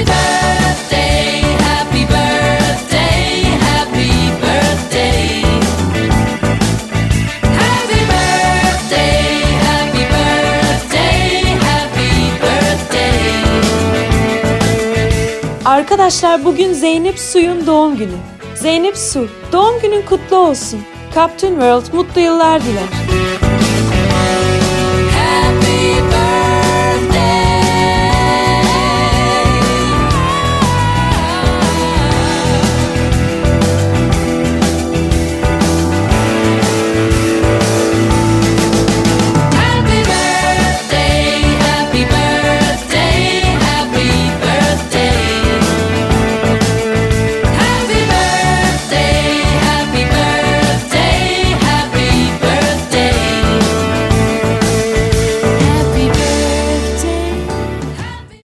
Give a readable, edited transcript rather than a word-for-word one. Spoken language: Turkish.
birthday, happy birthday, happy birthday. Happy birthday, happy birthday, happy birthday. Arkadaşlar bugün Zeynep Su'nun doğum günü. Zeynep Su, doğum günün kutlu olsun. Captain World mutlu yıllar diler.